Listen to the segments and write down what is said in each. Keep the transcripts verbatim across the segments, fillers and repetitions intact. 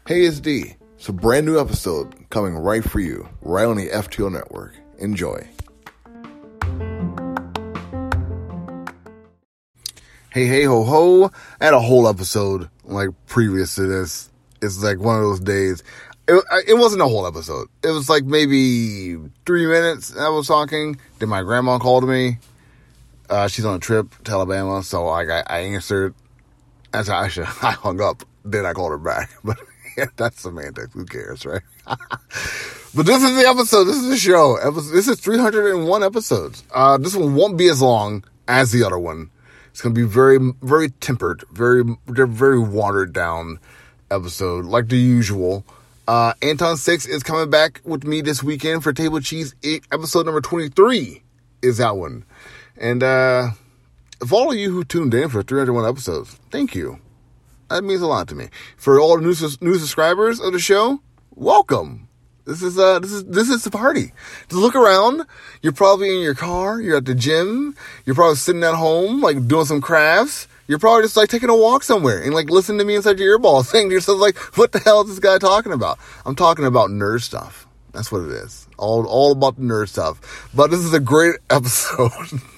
Hey, it's D. It's a brand new episode coming right for you, right on the F T O network. Enjoy. Hey, hey, ho, ho. I had a whole episode, like, previous to this. It's like one of those days. It, it wasn't a whole episode. It was like maybe three minutes I was talking. Then my grandma called me. Uh, she's on a trip to Alabama, so like, I, I answered. As I actually, I hung up. Then I called her back. But yeah, that's semantics. Who cares, right? But this is the episode. This is the show. Episode, this is three hundred one episodes. Uh, this one won't be as long as the other one. It's going to be very, very tempered, very, very watered down episode, like the usual. Uh, Anton Six is coming back with me this weekend for Table Cheese. Episode number twenty-three is that one. And, uh, for all of you who tuned in for three hundred one episodes, thank you. That means a lot to me. For all the new, new subscribers of the show, welcome. This is, uh, this is, this is the party. Just look around. You're probably in your car. You're at the gym. You're probably sitting at home, like, doing some crafts. You're probably just, like, taking a walk somewhere and, like, listening to me inside your earball, saying to yourself, like, what the hell is this guy talking about? I'm talking about nerd stuff. That's what it is. All, all about the nerd stuff. But this is a great episode.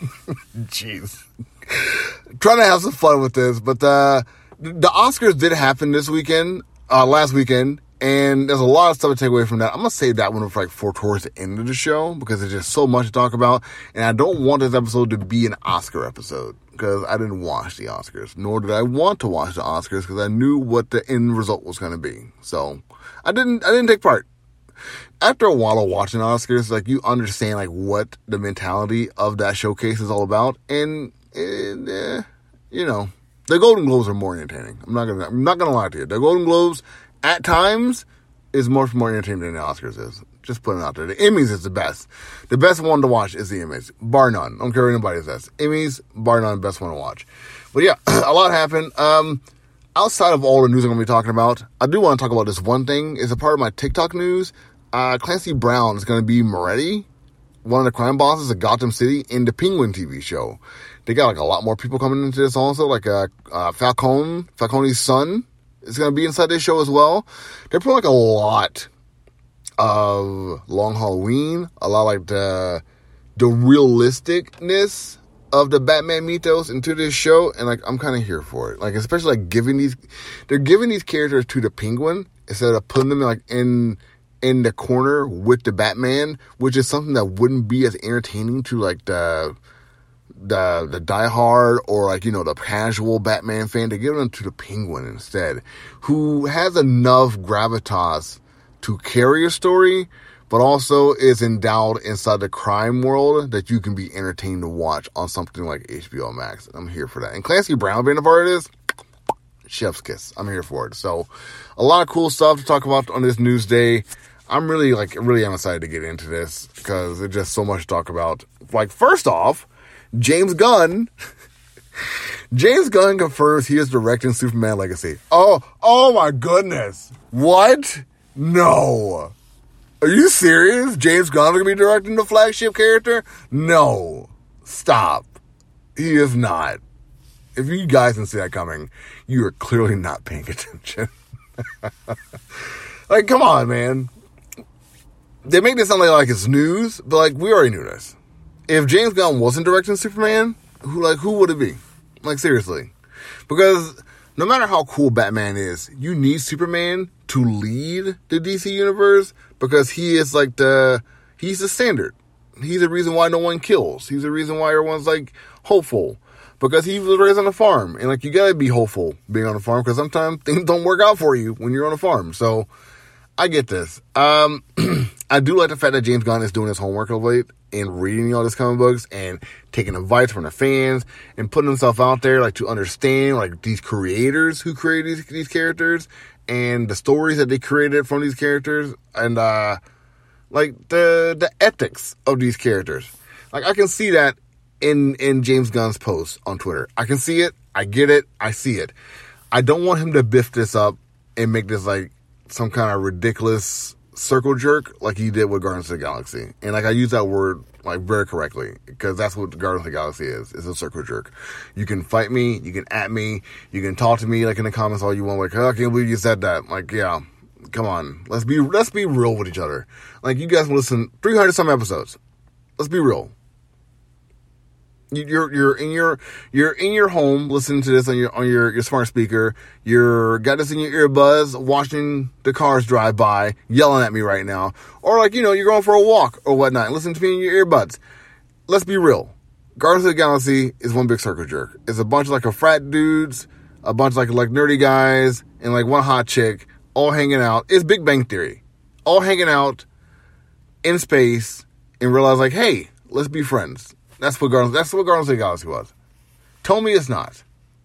Jeez. Trying to have some fun with this, but, uh, the Oscars did happen this weekend, uh, last weekend, and there's a lot of stuff to take away from that. I'm going to save that one for, like, for towards the end of the show, because there's just so much to talk about, and I don't want this episode to be an Oscar episode, because I didn't watch the Oscars, nor did I want to watch the Oscars, because I knew what the end result was going to be. So, I didn't, I didn't take part. After a while of watching Oscars, like, you understand, like, what the mentality of that showcase is all about, and, and eh, you know, the Golden Globes are more entertaining. I'm not gonna, I'm not gonna lie to you. The Golden Globes, at times, is much more entertaining than the Oscars is. Just putting it out there. The Emmys is the best. The best one to watch is the Emmys, bar none. I don't care what anybody says. Emmys, bar none, best one to watch. But yeah, a lot happened. Um, outside of all the news I'm gonna be talking about, I do want to talk about this one thing. It's a part of my TikTok news. Uh, Clancy Brown is gonna be Moretti, one of the crime bosses of Gotham City, in the Penguin T V show. They got, like, a lot more people coming into this also, like, uh, uh, Falcone, Falcone's son is going to be inside this show as well. They're putting, like, a lot of Long Halloween, a lot, like, the, the realisticness of the Batman mythos into this show, and, like, I'm kind of here for it. Like, especially, like, giving these, they're giving these characters to the Penguin instead of putting them, like, in, in the corner with the Batman, which is something that wouldn't be as entertaining to, like, the, the the diehard or, like, you know, the casual Batman fan. To give them to the Penguin instead, who has enough gravitas to carry a story, but also is endowed inside the crime world that you can be entertained to watch on something like H B O Max. I'm here for that. And Clancy Brown being a part of this, chef's kiss. I'm here for it. So, a lot of cool stuff to talk about on this news day. I'm really, like, really am excited to get into this because there's just so much to talk about. Like, first off, James Gunn, James Gunn confirms he is directing Superman Legacy. Oh, oh my goodness. What? No. Are you serious? James Gunn is going to be directing the flagship character? No. Stop. He is not. If you guys didn't see that coming, you are clearly not paying attention. Like, come on, man. They make this sound like, like it's news, but, like, we already knew this. If James Gunn wasn't directing Superman, who like who would it be? Like, seriously. Because no matter how cool Batman is, you need Superman to lead the D C universe because he is like the, he's the standard. He's the reason why no one kills. He's the reason why everyone's, like, hopeful. Because he was raised on a farm. And, like, you gotta be hopeful being on a farm because sometimes things don't work out for you when you're on a farm. So, I get this. Um, I do like the fact that James Gunn is doing his homework of late and reading all these comic books and taking advice from the fans and putting himself out there, like, to understand, like, these creators who created these, these characters and the stories that they created from these characters and, uh, like, the, the ethics of these characters. Like, I can see that in, in James Gunn's posts on Twitter. I can see it. I get it. I see it. I don't want him to biff this up and make this, like, some kind of ridiculous circle jerk like he did with Guardians of the Galaxy. And, like, I use that word, like, very correctly because that's what Guardians of the Galaxy is. It's a circle jerk. You can fight me. You can at me. You can talk to me, like, in the comments all you want. Like, oh, I can't believe you said that. Like, yeah, Come on, let's be let's be real with each other. Like, you guys listen three hundred some episodes. Let's be real. You're you're in your you're in your home listening to this on your on your, your smart speaker. You're got this in your earbuds, watching the cars drive by, yelling at me right now, or like, you know, you're going for a walk or whatnot, listening to me in your earbuds. Let's be real. Guardians of the Galaxy is one big circle jerk. It's a bunch of like a frat dudes, a bunch of like like nerdy guys, and like one hot chick all hanging out. It's Big Bang Theory, all hanging out in space and realize like, hey, let's be friends. That's what Guardians, that's what Guardians of the Galaxy was. Tell me it's not.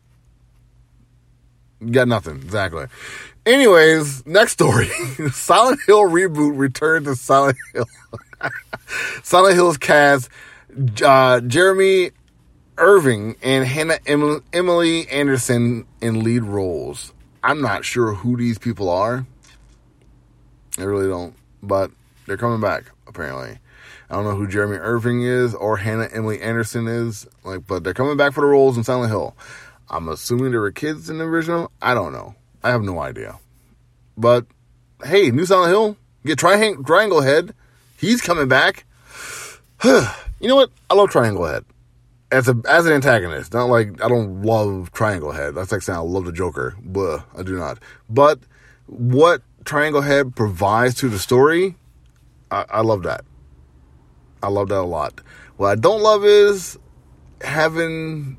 You got nothing. Exactly. Anyways, next story. Silent Hill reboot returns to Silent Hill. Silent Hill's cast, uh, Jeremy Irving and Hannah em- Emily Anderson in lead roles. I'm not sure who these people are. I really don't. But they're coming back, apparently. I don't know who Jeremy Irving is or Hannah Emily Anderson is, like, but they're coming back for the roles in Silent Hill. I'm assuming there were kids in the original. I don't know. I have no idea. But hey, new Silent Hill, get tri- Triangle Head. He's coming back. You know what? I love Triangle Head as a as an antagonist. Not like I don't love Triangle Head. That's like saying I love the Joker. Blah, I do not. But what Triangle Head provides to the story, I, I love that. I love that a lot. What I don't love is having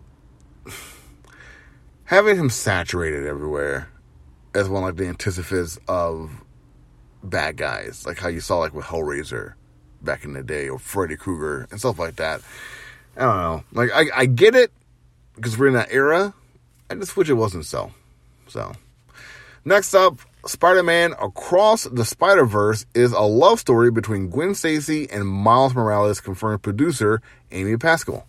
having him saturated everywhere as one like the antithesis of bad guys, like how you saw like with Hellraiser back in the day, or Freddy Krueger and stuff like that. I don't know. Like I, I get it because we're in that era. I just wish it wasn't so. So next up, Spider-Man Across the Spider-Verse is a love story between Gwen Stacy and Miles Morales, confirmed producer Amy Pascal.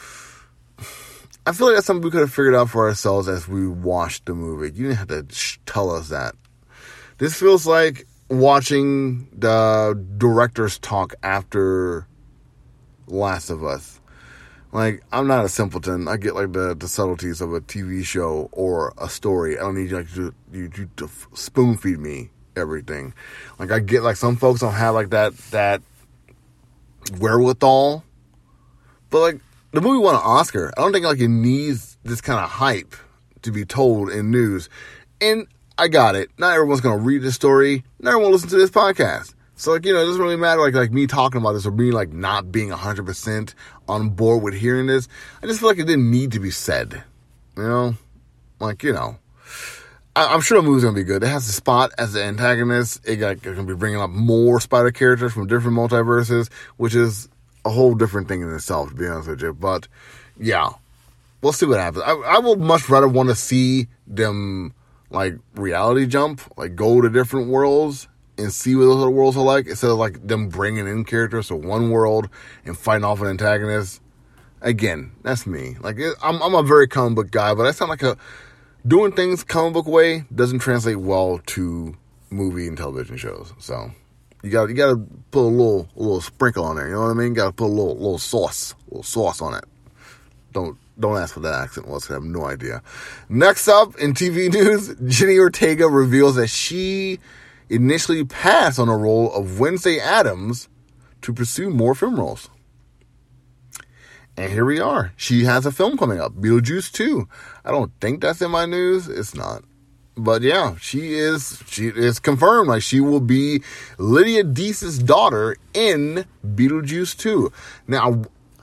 I feel like that's something we could have figured out for ourselves as we watched the movie. You didn't have to sh- tell us that. This feels like watching the director's talk after Last of Us. Like, I'm not a simpleton. I get like the, the subtleties of a T V show or a story. I don't need like you, you, you to spoon feed me everything. Like, I get like some folks don't have like that that wherewithal. But like, the movie won an Oscar. I don't think like it needs this kind of hype to be told in news. And I got it. Not everyone's gonna read this story. Not everyone will listen to this podcast. So, like, you know, it doesn't really matter, like, like me talking about this or me, like, not being one hundred percent on board with hearing this. I just feel like it didn't need to be said, you know? Like, you know, I, I'm sure the movie's going to be good. It has a Spot as the antagonist. It got, it's going to be bringing up more Spider characters from different multiverses, which is a whole different thing in itself, to be honest with you. But, yeah, we'll see what happens. I, I would much rather want to see them, like, reality jump, like, go to different worlds and see what those other worlds are like, instead of like them bringing in characters to one world and fighting off an antagonist. Again, that's me. Like, I'm, I'm a very comic book guy, but I sound like a doing things comic book way doesn't translate well to movie and television shows. So you got you got to put a little a little sprinkle on there. You know what I mean? Got to put a little little sauce, a little sauce on it. Don't don't ask what that accent was. I have no idea. Next up in T V news, Jenny Ortega reveals that she initially passed on a role of Wednesday Addams to pursue more film roles. And here we are. She has a film coming up, Beetlejuice two. I don't think that's in my news. It's not. But yeah, she is she is confirmed. Like, she will be Lydia Deese's daughter in Beetlejuice two. Now,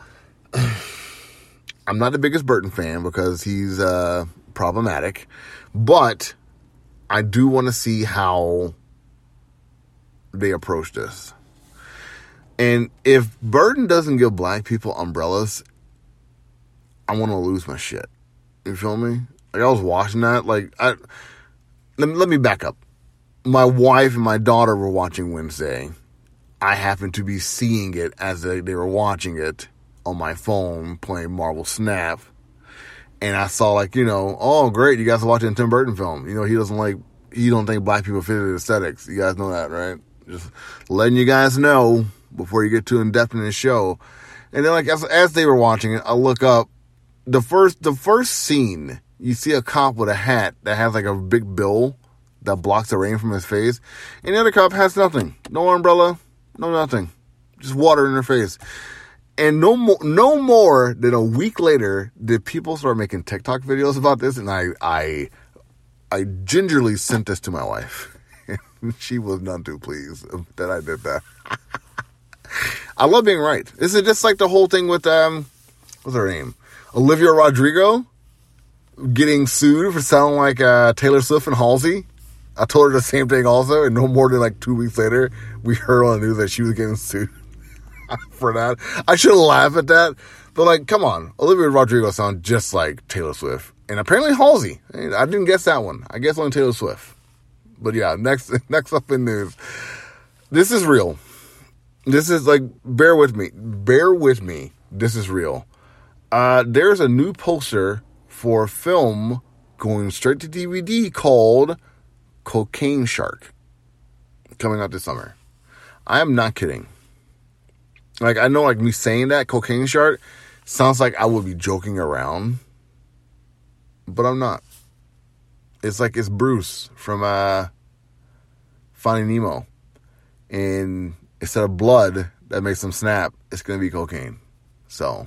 I'm not the biggest Burton fan because he's uh, problematic. But I do want to see how they approach this. And if Burton doesn't give black people umbrellas, I want to lose my shit. You feel me? Like, I was watching that. Like, I let me, let me back up. My wife and my daughter were watching Wednesday. I happened to be seeing it as they, they were watching it on my phone, playing Marvel Snap. And I saw, like, you know, oh, great, you guys are watching a Tim Burton film. You know, he doesn't like, he don't think black people fit his aesthetics. You guys know that, right? Just letting you guys know before you get too in-depth in this show. And then, like, as, as they were watching it, I look up, the first the first scene, you see a cop with a hat that has, like, a big bill that blocks the rain from his face. And the other cop has nothing. No umbrella, no nothing. Just water in her face. And no more, no more than a week later did people start making TikTok videos about this. And I, I, I gingerly sent this to my wife. She was none too pleased that I did that. I love being right. This is just like the whole thing with, um, what's her name? Olivia Rodrigo getting sued for sounding like uh, Taylor Swift and Halsey. I told her the same thing also, and no more than like two weeks later, we heard on the news that she was getting sued for that. I shouldn't laugh at that, but like, come on. Olivia Rodrigo sounds just like Taylor Swift. And apparently Halsey. I didn't guess that one. I guess only Taylor Swift. But yeah, next next up in news. This is real. This is like, bear with me. Bear with me. This is real. Uh, there's a new poster for a film going straight to D V D called Cocaine Shark, coming out this summer. I am not kidding. Like, I know, like, me saying that, Cocaine Shark, sounds like I would be joking around, but I'm not. It's like, it's Bruce from uh, Finding Nemo, and instead of blood that makes him snap, it's going to be cocaine. So,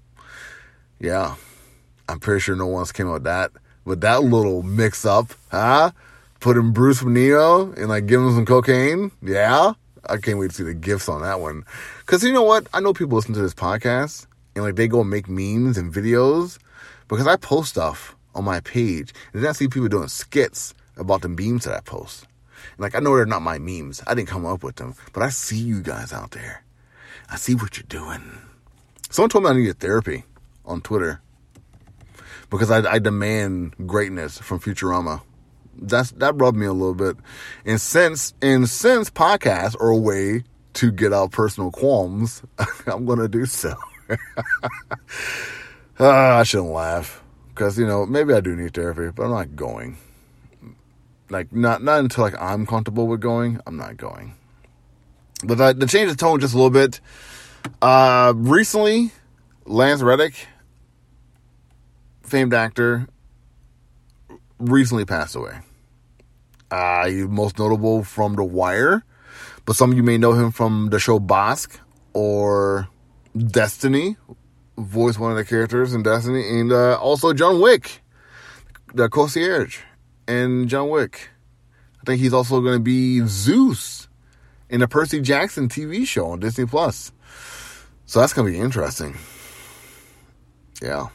yeah, I'm pretty sure no one else came up with that. But that little mix-up, huh? Putting Bruce from Nemo and, like, giving him some cocaine, yeah? I can't wait to see the gifts on that one. Because you know what? I know people listen to this podcast, and, like, they go and make memes and videos, because I post stuff on my page, and then I see people doing skits about the memes that I post. And, like, I know they're not my memes. I didn't come up with them. But I see you guys out there. I see what you're doing. Someone told me I needed therapy on Twitter because I, I demand greatness from Futurama. That's that rubbed me a little bit. And since and since podcasts are a way to get out personal qualms, I'm going to do so. uh, I shouldn't laugh because, you know, maybe I do need therapy, but I'm not going. Like, not not until, like, I'm comfortable with going, I'm not going. But the, to change the tone just a little bit, uh, recently, Lance Reddick, famed actor, recently passed away. Uh, he's most notable from The Wire, but some of you may know him from the show Bossk or Destiny, voiced one of the characters in Destiny, and uh, also John Wick, the concierge. And John Wick. I think he's also going to be Zeus in a Percy Jackson T V show on Disney Plus. So that's going to be interesting. Yeah.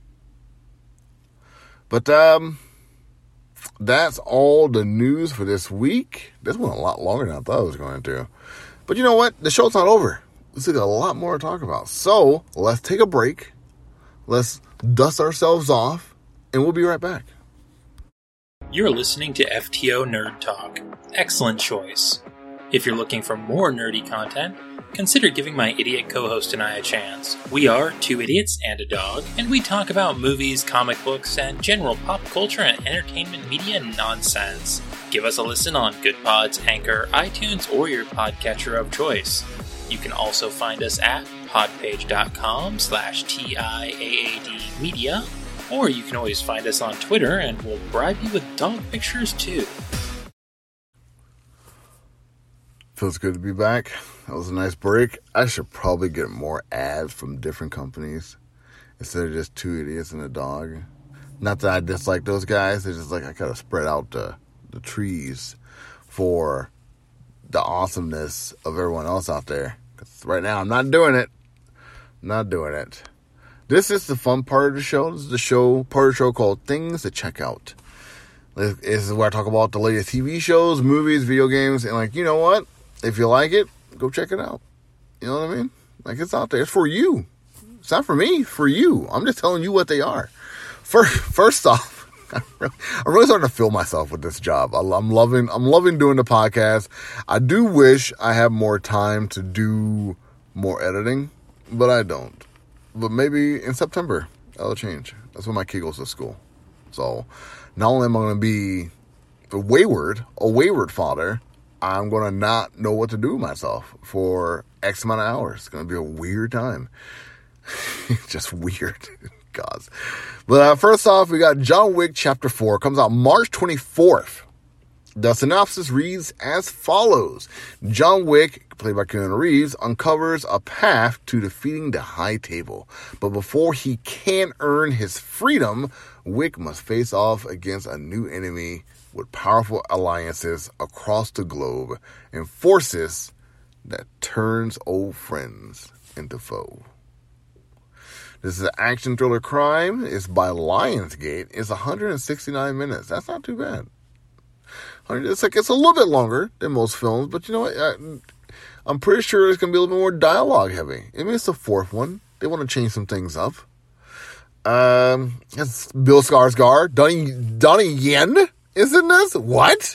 But um, that's all the news for this week. This went a lot longer than I thought it was going to. But you know what? The show's not over. We still got a lot more to talk about. So let's take a break. Let's dust ourselves off. And we'll be right back. You're listening to F T O Nerd Talk. Excellent choice. If you're looking for more nerdy content, consider giving my idiot co-host and I a chance. We are two idiots and a dog, and we talk about movies, comic books, and general pop culture and entertainment media nonsense. Give us a listen on GoodPods, Anchor, iTunes, or your podcatcher of choice. You can also find us at podpage.com slash TIAAD media. Or you can always find us on Twitter, and we'll bribe you with dog pictures, too. Feels good to be back. That was a nice break. I should probably get more ads from different companies instead of just two idiots and a dog. Not that I dislike those guys. It's just like I gotta spread out the, the trees for the awesomeness of everyone else out there. Because right now, I'm not doing it. Not doing it. This is the fun part of the show. This is the show, part of the show called Things to Check Out. This is where I talk about the latest T V shows, movies, video games, and, like, you know what? If you like it, go check it out. You know what I mean? Like, it's out there. It's for you. It's not for me. For you. I'm just telling you what they are. First, first off, I'm really, I'm really starting to feel myself with this job. I'm loving, I'm loving doing the podcast. I do wish I had more time to do more editing, but I don't. But maybe in September, that'll change. That's when my kid goes to school. So, not only am I going to be a wayward, a wayward father, I'm going to not know what to do with myself for X amount of hours. It's going to be a weird time. Just weird. God. But uh, first off, we got John Wick Chapter four. Comes out March twenty-fourth. The synopsis reads as follows. John Wick, played by Keanu Reeves, uncovers a path to defeating the High Table. But before he can earn his freedom, Wick must face off against a new enemy with powerful alliances across the globe and forces that turns old friends into foe. This is an action thriller crime. It's by Lionsgate. It's one hundred sixty-nine minutes. That's not too bad. It's like it's a little bit longer than most films, but you know what? I, I'm pretty sure it's going to be a little bit more dialogue heavy. I mean, it's the fourth one. They want to change some things up. Um, it's Bill Skarsgård, Donnie Donnie Yen is in this. What?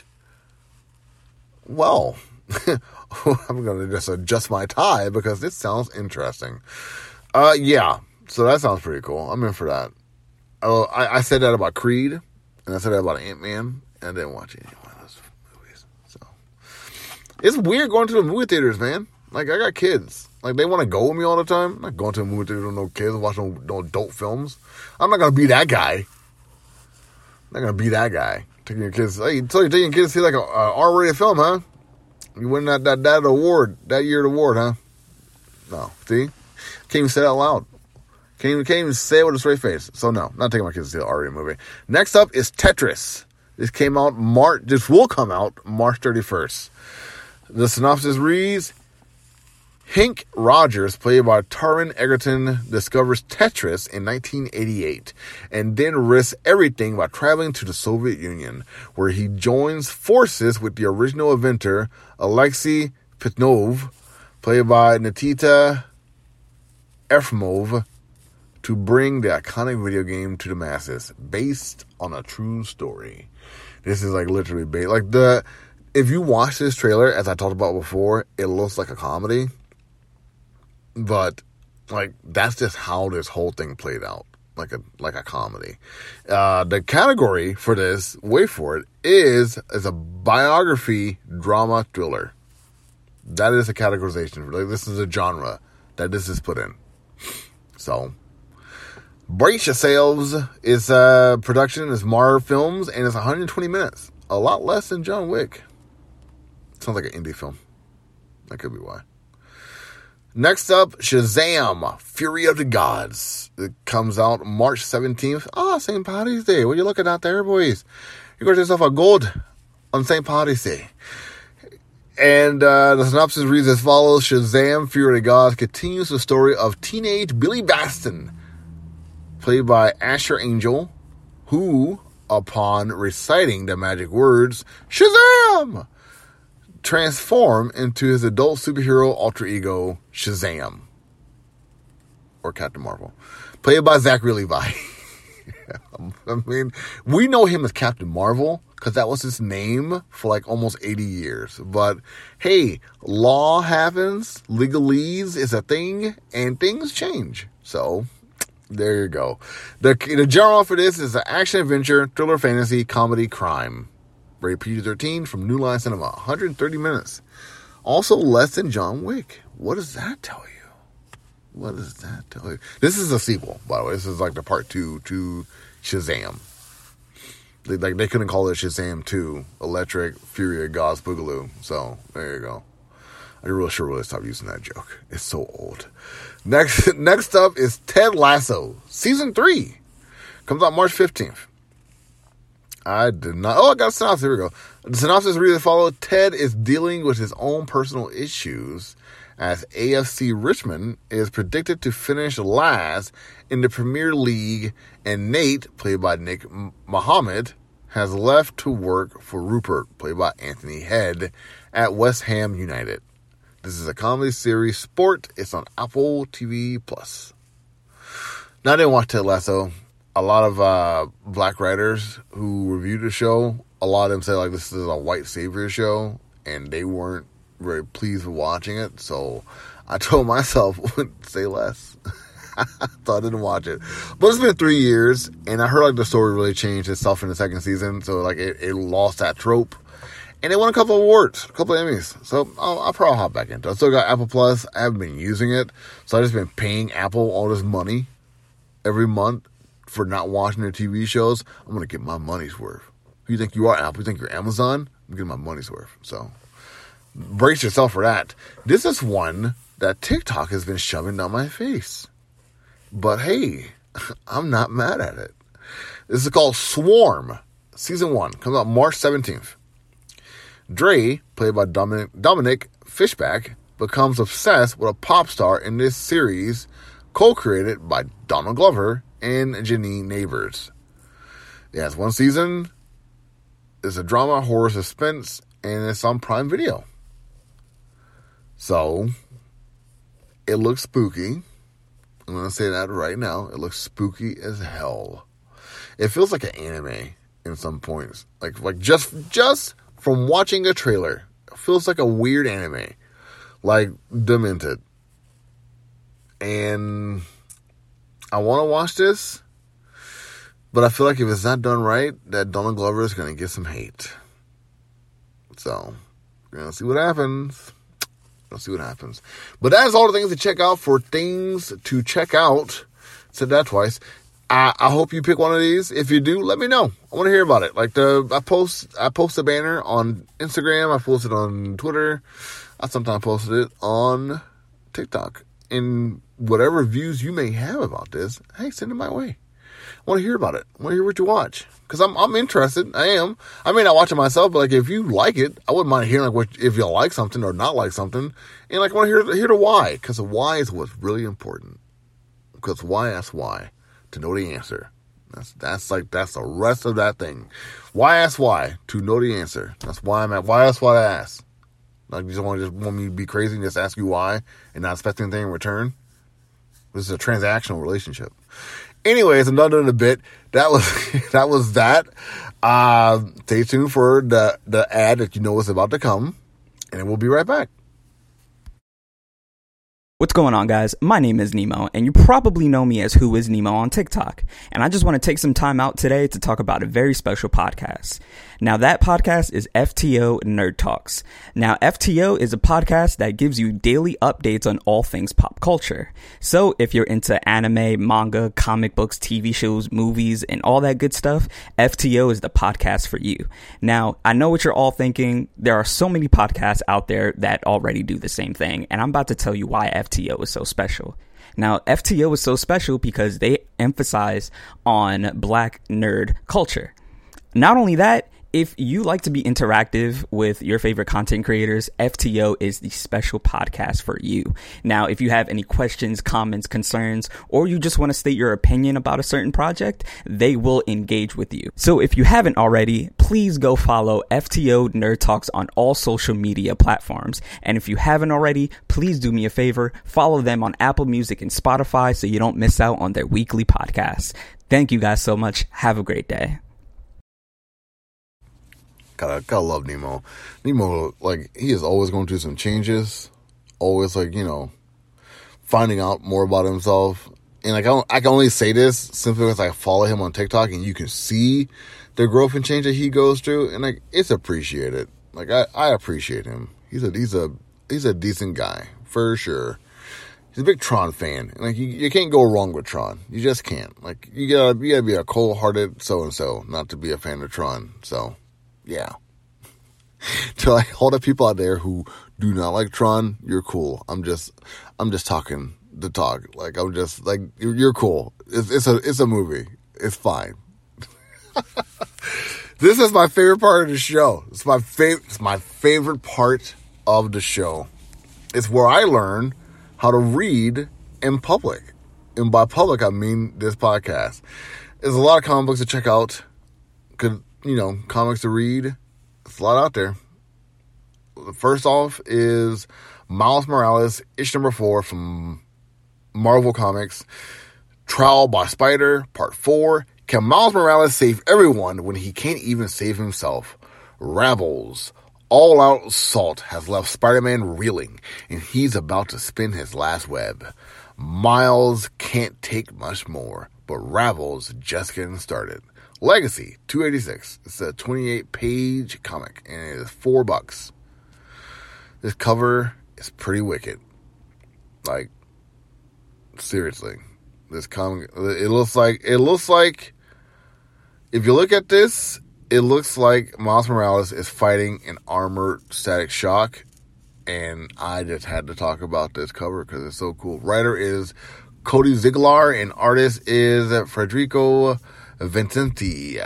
Well, I'm going to just adjust my tie because this sounds interesting. Uh, yeah. So that sounds pretty cool. I'm in for that. Oh, I, I said that about Creed, and I said that about Ant-Man, and I didn't watch any one of those movies. So it's weird going to the movie theaters, man. Like, I got kids. Like, they want to go with me all the time. I'm not going to a movie theater with no kids and watching no, no adult films. I'm not going to be that guy. I'm not going to be that guy. Taking your kids, hey, so you're taking your kids to see like a, a R-rated film, huh? You win that, that, that award, that year award, huh? No. See? Can't even say that out loud. Can't even, can't even say it with a straight face. So no, not taking my kids to see the R-rated movie. Next up is Tetris. This came out March, this will come out March thirty-first. The synopsis reads, Hank Rogers, played by Taron Egerton, discovers Tetris in nineteen eighty-eight and then risks everything by traveling to the Soviet Union, where he joins forces with the original inventor, Alexei Pitnov, played by Nikita Efremov, to bring the iconic video game to the masses, based on a true story. This is like literally based, like the, if you watch this trailer, as I talked about before, it looks like a comedy, but like that's just how this whole thing played out, like a like a comedy. Uh, the category for this, wait for it, is is a biography drama thriller. That is a categorization. Like, this is a genre that this is put in. So, brace yourselves. It's uh, production is Mar Films, and it's one hundred twenty minutes. A lot less than John Wick. Sounds like an indie film. That could be why. Next up, Shazam! Fury of the Gods. It comes out March seventeenth. Ah, Saint Patty's Day. What are you looking at there, boys? You got yourself a gold on Saint Patty's Day. And uh, the synopsis reads as follows. Shazam! Fury of the Gods continues the story of teenage Billy Batson, played by Asher Angel, who, upon reciting the magic words, Shazam! transform into his adult superhero alter ego, Shazam. Or Captain Marvel. Played by Zachary Levi. I mean, we know him as Captain Marvel, because that was his name for like almost eighty years. But, hey, law happens, legalese is a thing, and things change. So, there you go. The, the genre for this is an action-adventure, thriller, fantasy, comedy, crime. Rated P G thirteen from New Line Cinema. one hundred thirty minutes. Also less than John Wick. What does that tell you? What does that tell you? This is a sequel, by the way. This is like the part two to Shazam. They, like, they couldn't call it Shazam two, Electric Fury of God's Boogaloo. So, there you go. I really should really stop using that joke. It's so old. Next, next up is Ted Lasso. Season three. Comes out March fifteenth. I did not. Oh, I got a synopsis. Here we go. The synopsis reads as follows. Ted is dealing with his own personal issues as A F C Richmond is predicted to finish last in the Premier League, and Nate, played by Nick Mohammed, has left to work for Rupert, played by Anthony Head, at West Ham United. This is a comedy series sport. It's on Apple T V Plus. Now, I didn't watch Ted Lasso. A lot of uh, black writers who reviewed the show, a lot of them say like this is a white savior show, and they weren't very pleased with watching it. So I told myself, say less. So I didn't watch it. But it's been three years, and I heard like the story really changed itself in the second season. So like it, it lost that trope, and it won a couple of awards, a couple of Emmys. So I'll, I'll probably hop back into it. I still got Apple Plus. I haven't been using it, so I've just been paying Apple all this money every month for not watching their T V shows. I'm going to get my money's worth. Who you think you are, Apple? You think you're Amazon? I'm getting my money's worth. So brace yourself for that. This is one that TikTok has been shoving down my face. But hey, I'm not mad at it. This is called Swarm. Season one. Comes out March seventeenth. Dre, played by Dominic, Dominic Fishback, becomes obsessed with a pop star in this series co-created by Donald Glover and Janine Neighbors. It has one season. It's a drama, horror, suspense, and it's on Prime Video. So, it looks spooky. I'm going to say that right now. It looks spooky as hell. It feels like an anime in some points. Like, like just, just from watching a trailer, it feels like a weird anime. Like, Demented. And I want to watch this, but I feel like if it's not done right, that Donald Glover is going to get some hate. So, we're going to see what happens. We'll see what happens. But that is all the things to check out for things to check out. Said that twice. I, I hope you pick one of these. If you do, let me know. I want to hear about it. Like the I post I post a banner on Instagram. I post it on Twitter. I sometimes posted it on TikTok. And whatever views you may have about this, hey, send it my way. I want to hear about it. I want to hear what you watch. Because I'm I'm interested. I am. I may not watch it myself, but like if you like it, I wouldn't mind hearing like what if you like something or not like something. And like I want to hear, hear the why. Because the why is what's really important. Because why ask why? To know the answer. That's that's like that's the rest of that thing. Why ask why? To know the answer. That's why I'm at. Why ask what I ask? Like you just want to just want me to be crazy and just ask you why and not expect anything in return? This is a transactional relationship. Anyways, I'm done doing a bit. That was that was that. Uh, stay tuned for the the ad that you know is about to come, and we'll be right back. What's going on, guys? My name is Nemo, and you probably know me as Who is Nemo on TikTok. And I just want to take some time out today to talk about a very special podcast. Now, that podcast is F T O Nerd Talks. Now, F T O is a podcast that gives you daily updates on all things pop culture. So, if you're into anime, manga, comic books, T V shows, movies, and all that good stuff, F T O is the podcast for you. Now, I know what you're all thinking. There are so many podcasts out there that already do the same thing, and I'm about to tell you why F T O is so special. Now, F T O is so special because they emphasize on Black nerd culture. Not only that, if you like to be interactive with your favorite content creators, F T O is the special podcast for you. Now, if you have any questions, comments, concerns, or you just want to state your opinion about a certain project, they will engage with you. So if you haven't already, please go follow F T O Nerd Talks on all social media platforms. And if you haven't already, please do me a favor, follow them on Apple Music and Spotify so you don't miss out on their weekly podcasts. Thank you guys so much. Have a great day. Gotta, gotta love Nemo. Nemo, like, he is always going through some changes. Always, like, you know, finding out more about himself. And, like, I, don't, I can only say this simply because I follow him on TikTok and you can see the growth and change that he goes through. And, like, it's appreciated. Like, I, I appreciate him. He's a, he's a, he's a decent guy, for sure. He's a big Tron fan. And, like, you, you can't go wrong with Tron. You just can't. Like, you gotta, you gotta be a cold-hearted so-and-so not to be a fan of Tron. So... yeah. To like all the people out there who do not like Tron, you're cool. I'm just, I'm just talking the talk. Like I'm just like you're, you're cool. It's, it's a, it's a movie. It's fine. This is my favorite part of the show. It's my favorite. It's my favorite part of the show. It's where I learn how to read in public, and by public I mean this podcast. There's a lot of comic books to check out. Could you know, comics to read. It's a lot out there. First off is Miles Morales, issue number four from Marvel Comics. Trial by Spider, part four. Can Miles Morales save everyone when he can't even save himself? Ravels. All-out assault has left Spider-Man reeling, and he's about to spin his last web. Miles can't take much more, but Ravels just getting started. Legacy, two eighty-six. It's a twenty-eight page comic, and it is four bucks. This cover is pretty wicked. Like, seriously. This comic, it looks like, it looks like, if you look at this, it looks like Miles Morales is fighting an armored Static Shock. And I just had to talk about this cover because it's so cool. Writer is Cody Ziegler and artist is Federico Vincenti.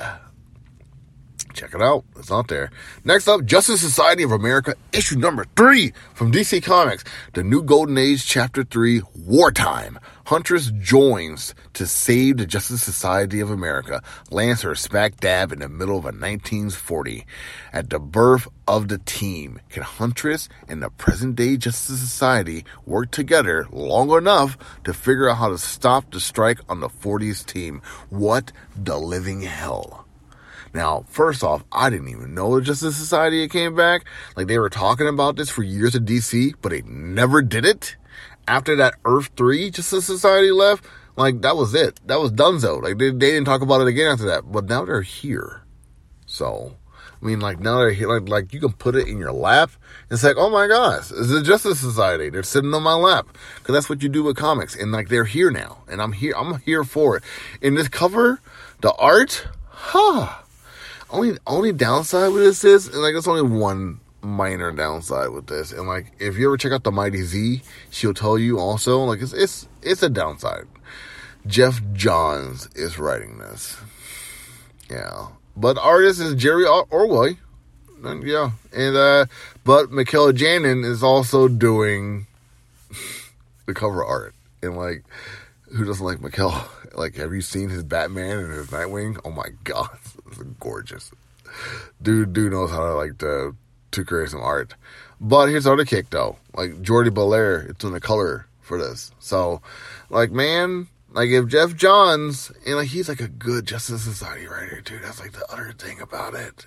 Check it out. It's out there. Next up, Justice Society of America, issue number three from D C Comics. The New Golden Age, chapter three, Wartime. Huntress joins to save the Justice Society of America. Lands her smack dab in the middle of a nineteen forty. At the birth of the team, can Huntress and the present-day Justice Society work together long enough to figure out how to stop the strike on the forties team? What the living hell? Now, first off, I didn't even know the Justice Society came back. Like, they were talking about this for years at D C, but they never did it. After that Earth three Justice Society left, like, that was it. That was donezo. Like, they, they didn't talk about it again after that. But now they're here. So, I mean, like, now they're here. Like, like you can put it in your lap. It's like, oh my gosh, it's the Justice Society. They're sitting on my lap. Because that's what you do with comics. And, like, they're here now. And I'm here. I'm here for it. In this cover, the art, huh. Only only downside with this is, and like, it's only one minor downside with this. And like, if you ever check out the Mighty Z, she'll tell you also, like, it's it's it's a downside. Jeff Johns is writing this. Yeah. But the artist is Jerry Or- Orway. And yeah. And uh but Michaela Janin is also doing the cover art. And like, who doesn't like Michaela? Like, have you seen his Batman and his Nightwing? Oh my god, it's gorgeous. Dude, dude knows how to like to to create some art. But here's the other kick though. Like, Jordi Belair, it's in the color for this. So, like, man, like, if Jeff Johns, and like, he's like a good Justice Society writer, dude. That's like the other thing about it.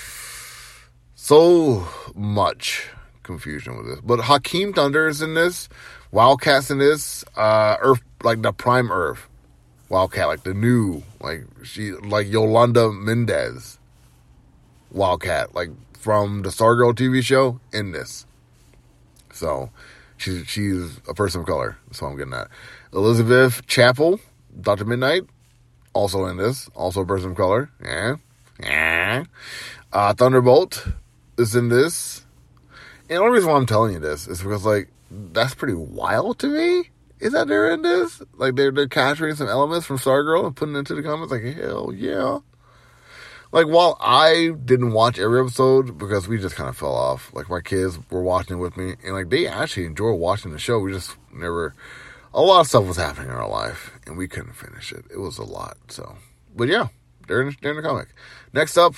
So much confusion with this. But Hakeem Thunder is in this. Wildcat's in this. Uh, Earth, like the Prime Earth. Wildcat, like the new, like she, like Yolanda Mendez. Wildcat, like from the Stargirl T V show, in this. So, she's she's a person of color. That's what I'm getting at. Elizabeth Chapel, Doctor Midnight, also in this. Also a person of color. Yeah. Yeah. Uh, Thunderbolt is in this. And the only reason why I'm telling you this is because, like, that's pretty wild to me. Is that they're in this? Like, they're, they're capturing some elements from Stargirl and putting it into the comics? Like, hell yeah. Like, while I didn't watch every episode because we just kind of fell off. Like, my kids were watching it with me. And, like, they actually enjoy watching the show. We just never... A lot of stuff was happening in our life. And we couldn't finish it. It was a lot, so... But, yeah. They're in, they're in the comic. Next up...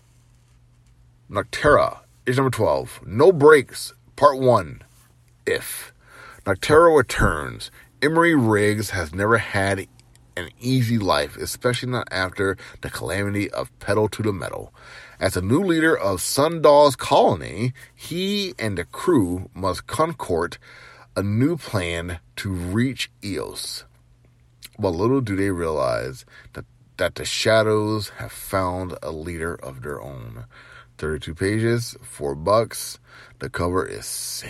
Noctera. Issue number twelve. No Breaks. Part one. If... Noctera returns. Emery Riggs has never had an easy life, especially not after the calamity of Pedal to the Metal. As the new leader of Sundaw's colony, he and the crew must concoct a new plan to reach Eos. But little do they realize that, that the Shadows have found a leader of their own. thirty-two pages, four bucks. The cover is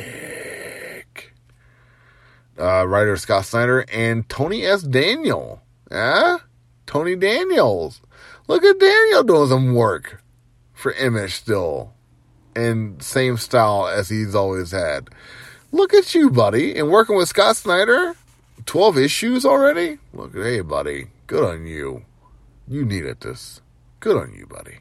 sick. Uh, writer Scott Snyder and Tony S. Daniel. Yeah? Tony Daniels. Look at Daniel doing some work for Image still. And same style as he's always had. Look at you, buddy. And working with Scott Snyder. twelve issues already? Look, hey, buddy. Good on you. You needed this. Good on you, buddy.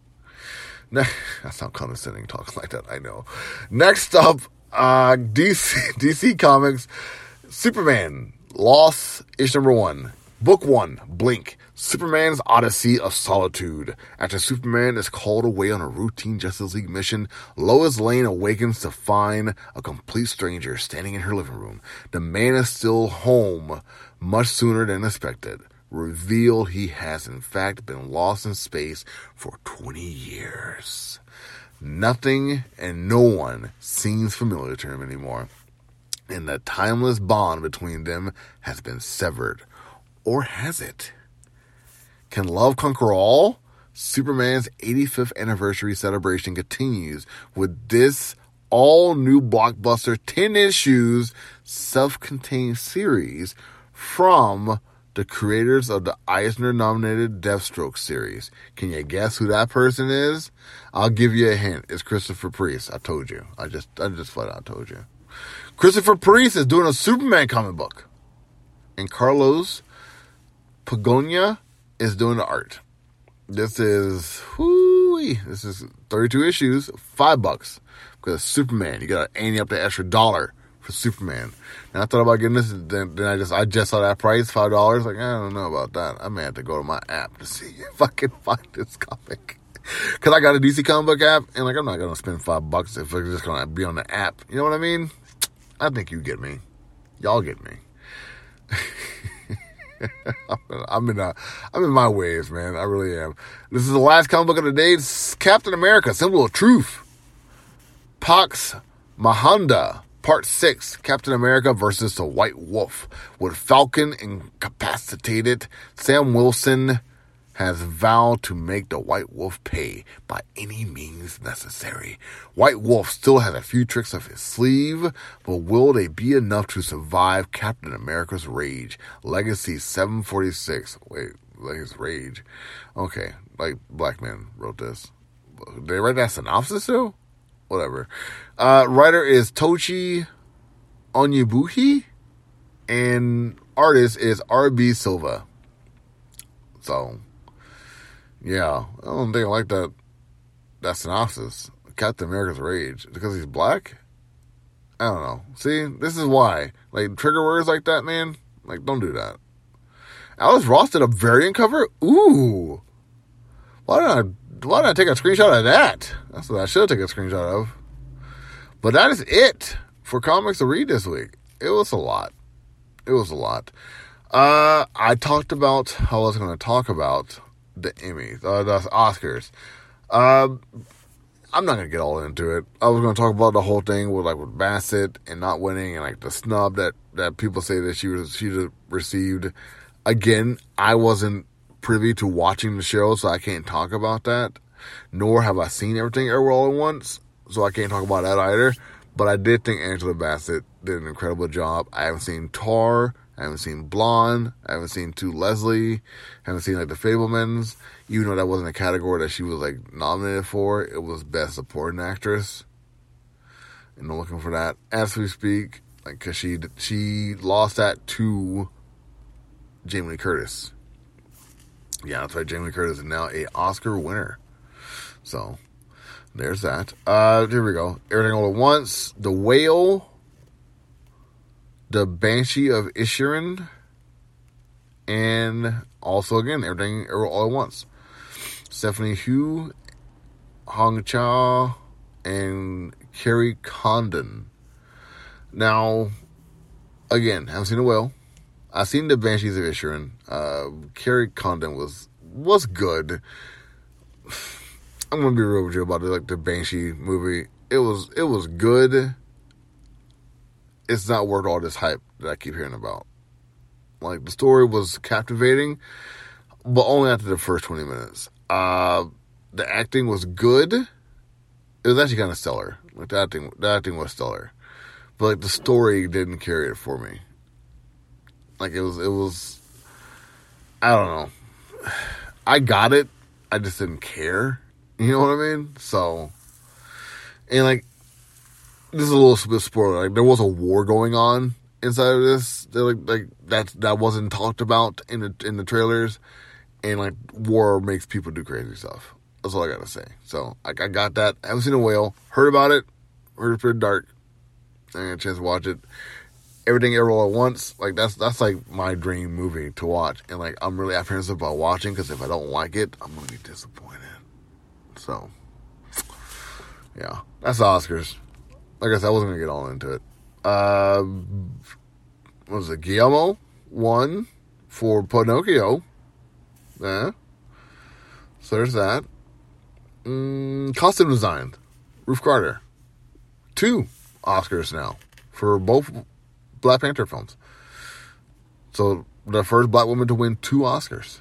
Ne- I sound condescending talking like that, I know. Next up, uh, D C, D C Comics, Superman, Lost, issue number one. Book one, Blink, Superman's Odyssey of Solitude. After Superman is called away on a routine Justice League mission, Lois Lane awakens to find a complete stranger standing in her living room. The man is still home much sooner than expected. Revealed he has in fact been lost in space for twenty years. Nothing and no one seems familiar to him anymore. And the timeless bond between them has been severed. Or has it? Can love conquer all? Superman's eighty-fifth anniversary celebration continues with this all-new blockbuster ten issues self-contained series from the creators of the Eisner-nominated Deathstroke series. Can you guess who that person is? I'll give you a hint. It's Christopher Priest. I told you. I just, I just flat out told you. Christopher Priest is doing a Superman comic book. And Carlos Pagona is doing the art. This is, whoo, this is thirty-two issues, five bucks. Because Superman, you gotta ante up the extra dollar for Superman. And I thought about getting this, then, then I just, I just saw that price, five dollars. Like, I don't know about that. I may have to go to my app to see if I can find this comic. Because I got a D C comic book app, and like, I'm not gonna spend five bucks if it's just gonna be on the app. You know what I mean? I think you get me. Y'all get me. I'm in a, I'm in my waves, man. I really am. This is the last comic book of the day. It's Captain America, Symbol of Truth. Pax Mahanda, Part six. Captain America versus the White Wolf. With Falcon incapacitated, Sam Wilson has vowed to make the White Wolf pay by any means necessary. White Wolf still has a few tricks up his sleeve, but will they be enough to survive Captain America's rage? Legacy seven forty-six. Wait, like his rage. Okay, like Black Man wrote this. Did they write that synopsis too? Whatever. Uh, writer is Tochi Onyebuchi, and artist is R B Silva. So, yeah, I don't think I like that that synopsis. Captain America's rage. Because he's black? I don't know. See, this is why. Like, trigger words like that, man, like, don't do that. Alice Ross did a variant cover? Ooh. Why did I, why did I take a screenshot of that? That's what I should take a screenshot of. But that is it for comics to read this week. It was a lot. It was a lot. Uh, I talked about how I was going to talk about the Emmys, uh, the Oscars. Uh, I'm not going to get all into it. I was going to talk about the whole thing with, like, with Bassett and not winning and, like, the snub that, that people say that she was, she received. Again, I wasn't privy to watching the show, so I can't talk about that. Nor have I seen everything everywhere all at once, so I can't talk about that either. But I did think Angela Bassett did an incredible job. I haven't seen Tar. I haven't seen Blonde. I haven't seen To Leslie. I haven't seen, like, The Fablemans. Even though that wasn't a category that she was, like, nominated for. It was Best Supporting Actress. And I'm looking for that as we speak. Like, because she, she lost that to Jamie Lee Curtis. Yeah, that's right. Jamie Lee Curtis is now a Oscar winner. So, there's that. Uh, here we go. Everything All at Once. The Whale. The Banshee of Inisherin. And also, again, Everything All at Once. Stephanie Hugh, Hong Cha, and Carrie Condon. Now, again, haven't seen The Whale. I've seen The Banshees of Inisherin. Uh, Carrie Condon was was good. I'm gonna be real with you about it, like the Banshee movie. It was it was good. It's not worth all this hype that I keep hearing about. Like, the story was captivating, but only after the first twenty minutes. Uh, the acting was good. It was actually kind of stellar. Like, the acting, the acting was stellar, but like the story didn't carry it for me. Like, it was, it was. I don't know. I got it. I just didn't care. You know what I mean? So, and like, this is a little bit spoiler. Like, there was a war going on inside of this. They're like, like that that wasn't talked about in the in the trailers. And like, war makes people do crazy stuff. That's all I gotta say. So, like, I got that. I haven't seen The Whale. Heard about it. Heard it's pretty dark. I didn't get a chance to watch it. Everything Everywhere All at Once. Like, that's that's like my dream movie to watch. And like, I'm really apprehensive about watching, because if I don't like it, I'm gonna be disappointed. So, yeah, that's the Oscars. Like I said, I wasn't gonna get all into it. Uh, what was it? Guillermo won for Pinocchio. Yeah. So there's that. Mm, costume design. Ruth Carter. Two Oscars now for both Black Panther films. So the first black woman to win two Oscars.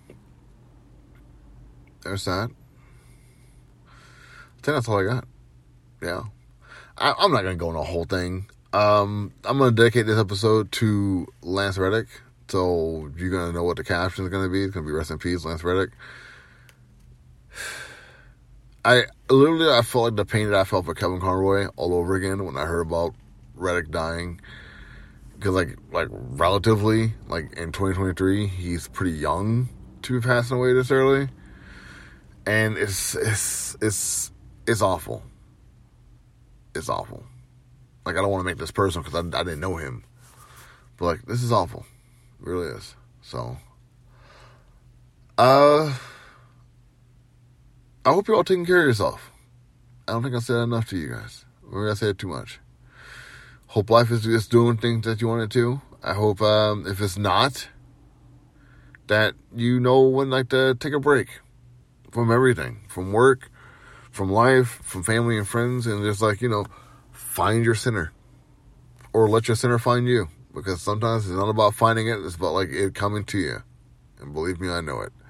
There's that. I think that's all I got. Yeah. I, I'm not going to go on a whole thing. Um, I'm going to dedicate this episode to Lance Reddick, So you're going to know what the caption is going to be. It's going to be rest in peace, Lance Reddick. I literally, I felt like the pain that I felt for Kevin Conroy all over again when I heard about Reddick dying. Because, like, like relatively, like, in twenty twenty-three, he's pretty young to be passing away this early. And it's, it's, it's, it's awful. It's awful. Like, I don't want to make this personal because I, I didn't know him. But, like, this is awful. It really is. So, uh, I hope you're all taking care of yourself. I don't think I said enough to you guys. Maybe I said too much. Hope life is just doing things that you want it to. I hope, um, if it's not, that you know when, like, to take a break from everything. From work, from life, from family and friends. And just, like, you know, find your center. Or let your center find you. Because sometimes it's not about finding it. It's about, like, it coming to you. And believe me, I know it.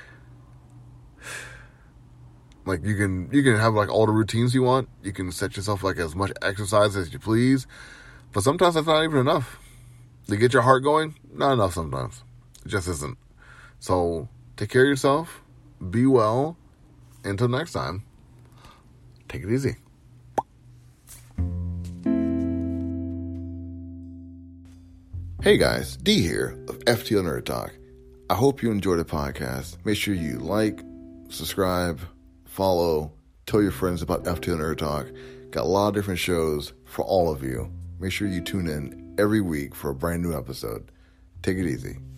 Like, you can you can have, like, all the routines you want. You can set yourself, like, as much exercise as you please. But sometimes that's not even enough. To get your heart going, not enough sometimes. It just isn't. So, take care of yourself. Be well. Until next time, take it easy. Hey guys, D here of F T O Nerd Talk. I hope you enjoyed the podcast. Make sure you like, subscribe, follow, tell your friends about F T O Nerd Talk. Got a lot of different shows for all of you. Make sure you tune in every week for a brand new episode. Take it easy.